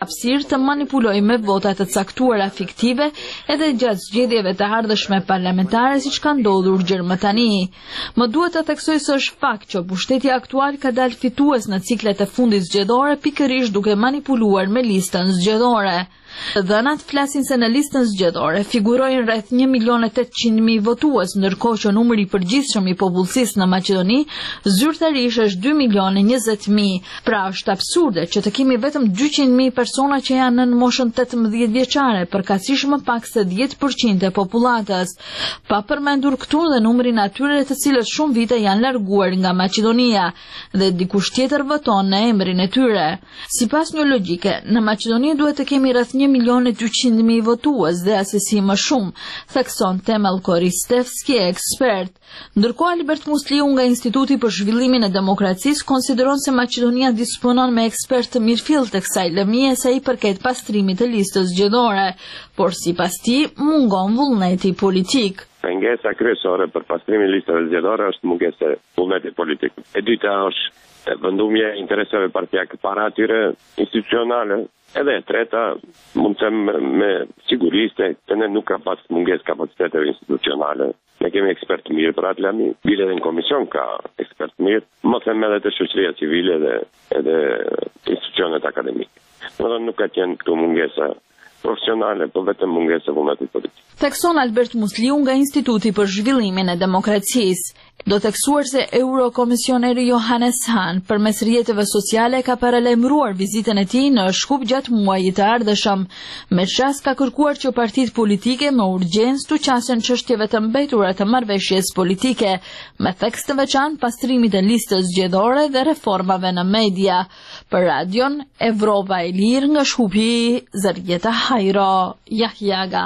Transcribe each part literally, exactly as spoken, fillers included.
hapësirë të manipulojë me vota të caktuara fiktive edhe gjatë zgjedhjeve të ardhshme parlamentare siç ka ndodhur gjërmë tani. Më duhet të theksoj se është fakt që pushteti aktual ka dalë fitues në ciklet e fundit zgjedhore pikërisht duke manipuluar me listën zgjedhore. Dhënat flasin se në listën zgjedhore figurojnë rreth një milion e tetëqind mijë votues, ndërkohë që numri i përgjithshëm i popullsisë në Maqedoni zyrtarisht është dy milion e njëzet mijë. Pra është absurde që të kemi vetëm dyqind mijë persona që janë në moshën tetëmbëdhjetë vjeçare, përkatësisht më pak se dhjetë përqind e popullatës. Pa përmendur këtu dhe numrin atyre të cilët shumë vite janë larguar nga Maqedonia dhe dikush tjetër voton në emrin e tyre. Sipas një logjike, në Maqedoni duhet të kemi rreth një milion e dyqind mijë votues dhe asesi më shumë, thekson Temel Koristevski, ekspert. Ndërkohë Albert Musliu nga Instituti për Zhvillimin e Demokracisë konsideron se Maqedonia disponon me ekspertë të mirëfill të kësaj lëmie sa i përket pastrimit të listës zgjedhore, por sipas tij mungon vullneti politik. Pengesa kryesore për pastrimin e listave zgjedhore është mungesa e vullnetit politik. E dyta është vendumje e interesave partijake para atyre institucionale. Edhe e treta, mund të them me siguriste, që ne nuk ka pas mungesë kapaciteteve institucionale. Ne kemi ekspertë mirë për atë lami, bile edhe në komision ka ekspertë mirë, më them edhe të shoqëria civile dhe edhe institucionet akademike. Domethënë nuk ka qenë këtu mungesa profesionale, por vetëm mungesa vullnetit politik. Thekson Albert Musliu nga Instituti për Zhvillimin e Demokracisë. Do theksuar se Eurokomisioneri Johannes Hahn përmes rrjeteve sociale ka paralajmëruar vizitën e tij në Shkup gjatë muajit të ardhshëm. Me çast ka kërkuar që partitë politike me urgjencë të qasen çështjeve të mbetura të marrëveshjes politike, me theks të veçantë pastrimit të listës zgjedhore dhe reformave në media. Për radion Evropa e Lirë nga Shkupi, Zarjeta Hajro, Jahjaga.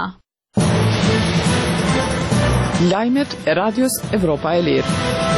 Lajmet e radios Evropa e Lirë.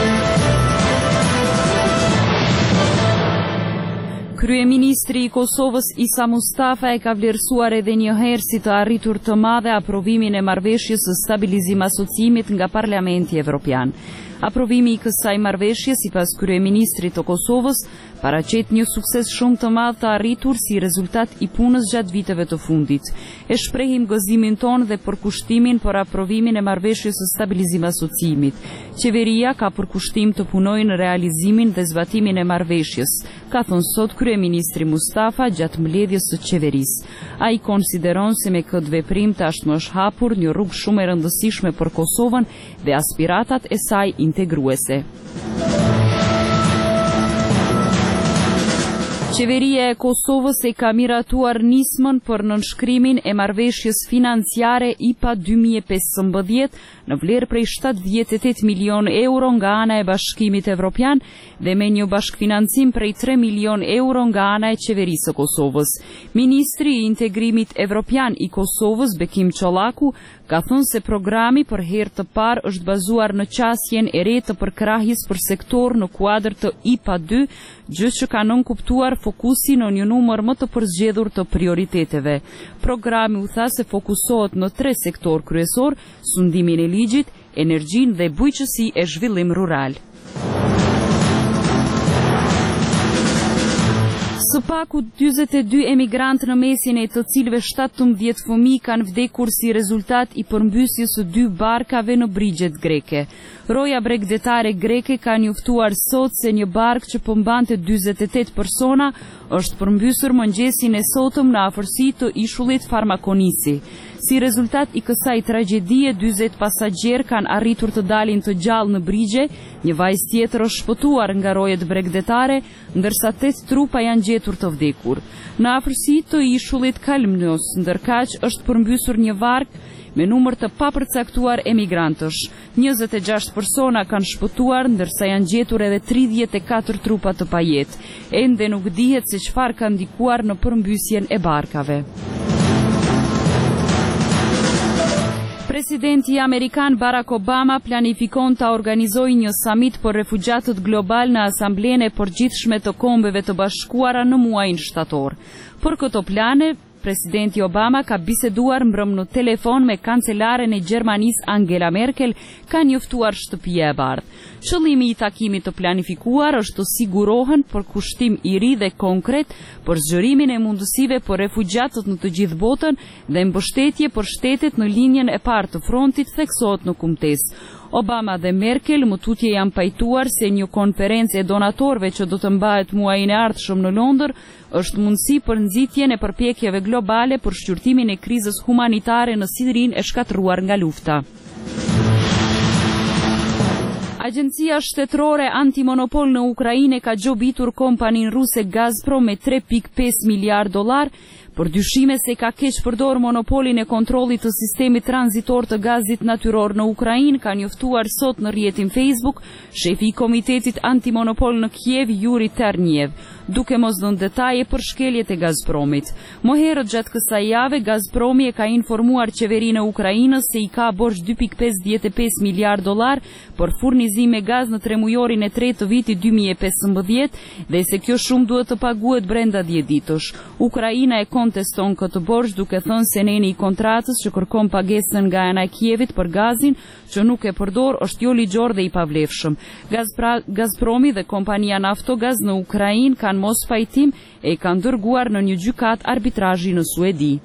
Kryeministri i Kosovës Isa Mustafa e ka vlerësuar edhe një herë si të arritur të madhe aprovimin e marrëveshjes së stabilizim asociimit nga Parlamenti Evropian. Aprovimi i kësaj marrëveshje, sipas kryeministrit të Kosovës, paraqet një sukses shumë të madh të arritur si rezultat i punës gjatë viteve të fundit. E shprehim gëzimin ton dhe përkushtimin për aprovimin e marrëveshjes së stabilizim asociimit. Qeveria ka përkushtim të punojë në realizimin dhe zbatimin e marrëveshjes, ka thënë sot kryeministri Mustafa gjatë mbledhjes së qeverisë. Ai konsideron se me këtë veprim tashmë është hapur një rrugë shumë e rëndësishme për Kosovën dhe aspiratat e saj integruese. Qeveria e Kosovës e ka miratuar nismën për nënshkrimin e marrëveshjes financiare I P A dy mijë e pesëmbëdhjetë në vlerë prej shtatëdhjetë e tetë milion euro nga ana e Bashkimit Evropian dhe me një bashkëfinancim prej tre milion euro nga ana e Qeverisë së Kosovës. Ministri I Integrimit Evropian I Kosovës, Bekim Çollaku, ka thënë se programi për herë të parë është bazuar në qasjen e re të përkrahjes për sektor në kuadër të I P A dy, gjë që ka nënkuptuar fokusin në një numër më të përzgjedhur të prioriteteve. Programi u tha se fokusohet në tre sektor kryesor: sundimin e ligjit, energjinë dhe bujqësi e zhvillim rural. Së paku dyzet e dy emigrantë në mesin e të cilëve shtatëmbëdhjetë fëmijë kanë vdekur si rezultat I përmbysjes së dy barkave në brigjet greke. Roja bregdetare greke ka njoftuar sot se një bark që përmbante dyzet e tetë persona është përmbysur mëngjesin e sotëm në afërsi të ishullit Farmakonisi. Si rezultat I kësaj tragjedie, dyzet pasagjerë kanë arritur të dalin të gjallë në brigje, një vajzë tjetër është shpëtuar nga rojet bregdetare, ndërsa tetë trupa janë gjetur të vdekur. Në afërsi të ishullit Kalmnos, ndërkaq është përmbysur një varg me numër të papërcaktuar emigrantësh. njëzet e gjashtë persona kanë shpëtuar, ndërsa janë gjetur edhe tridhjetë e katër trupa të pajetë. Ende nuk dihet se çfarë ka ndikuar në përmbysjen e barkave. Presidenti Amerikan Barack Obama planifikon të organizojë një samit për refugjatët global në Asamblenë e Përgjithshme të Kombeve të Bashkuara në muajin shtator. Për këto plane, presidenti Obama ka biseduar mbrëm në telefon me kancelaren e Gjermanisë Angela Merkel, ka njoftuar shtëpia e bardhë. Qëllimi i takimit të planifikuar është të sigurohen për kushtim i ri dhe konkret për zgjerimin e mundësive për refugjatët në të gjithë botën dhe mbështetje për shtetet në linjën e parë të frontit, theksohet në kumtesë. Obama dhe Merkel më tutje janë pajtuar se një konferencë e donatorëve që do të mbahet muajin e ardhshëm në Londër është mundësi për nxitjen e përpjekjeve globale për shqyrtimin e krizës humanitare në Sirinë e shkatëruar nga lufta. Agjencia shtetërore antimonopol në Ukrainë ka gjobitur kompaninë ruse Gazprom me tre pikë pesë miliard dollar për dyshime se ka keq përdor monopolin e kontrollit të sistemit tranzitor të gazit natyror në Ukrainë, ka njoftuar sot në rrjetin Facebook shefi i Komitetit Antimonopol në Kiev, Yuri Terniev, duke mos dhënë detaje për shkeljet e Gazpromit. Më herët gjatë kësaj jave, Gazpromi e ka informuar qeverinë e Ukrainës se i ka borxh dy pikë pesëdhjetë e pesë miliard dollar për furnizim me gaz në tremujorin e tretë të vitit dy mijë e pesëmbëdhjetë dhe se kjo shumë duhet të paguhet brenda dhjetë ditësh. Ukraina e konteston këtë borxh duke thënë se neni i kontratës që kërkon pagesën nga ana e Kievit për gazin që nuk e përdor është jo ligjor dhe i pavlefshëm. Gazpra, Gazpromi dhe kompania Naftogaz në Ukrainë kanë mos fajtim e kanë dërguar në një gjykat arbitrazhi në Suedi.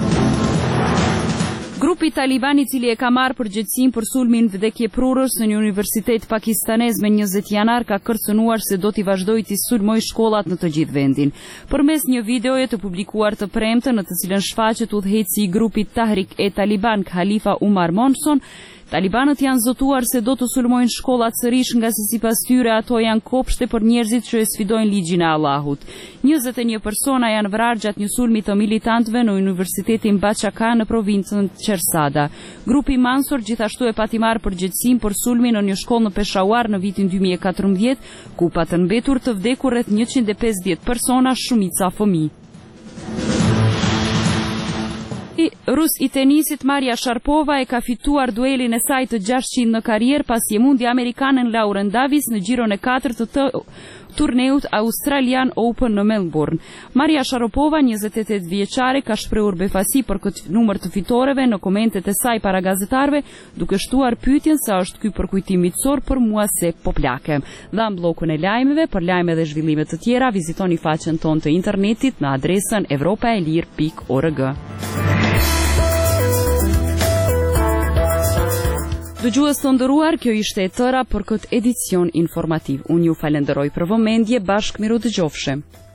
Grupi Taliban i cili e ka marrë përgjegjësinë për sulmin vdekjeprurës në një universitet pakistanez me njëzet janar ka kërcënuar se do t'i vazhdojë t'i sulmojë shkollat në të gjithë vendin. Përmes një videoje të publikuar të premte në të cilën shfaqet udhëheqësi i grupit Tahrik e Taliban Khalifa Umar Monson, Talibanët janë zotuar se do të sulmojnë shkollat sërish nga se sipas tyre ato janë kopshte për njerëzit që e sfidojnë ligjin e Allahut. njëzet e një persona janë vrarë gjatë një sulmi të militantëve në Universitetin Bachaka në provincën Chersada. Grupi Mansur gjithashtu e pati marrë përgjegjësinë për sulmin në një shkollë në Peshawar në vitin dy mijë e katërmbëdhjetë, ku patën mbetur të vdekur rreth njëqind e pesëdhjetë persona, shumica fëmijë. Rus i tenisit Maria Sharapova e ka fituar duelin e saj të gjashtëqind në karrierë pasi e mundi amerikanën Lauren Davis në gjiron e katërt të turneut Australian Open në Melbourne. Maria Sharapova, njëzet e tetë vjeçare, ka shprehur befasi për këtë numër të fitoreve në komentet e saj para gazetarëve, duke shtuar pyetjen sa është ky përkujtim miqësor për mua se po plakem. Dha bllokun e lajmeve, për lajme dhe zhvillime të tjera, vizitoni faqen tonë të internetit në adresën evropaelir pikë org. Dëgjues të nderuar, kjo ishte e tëra për këtë edicion informativ. Unë ju falenderoj për vëmendje, bashkë miru dëgjofshim.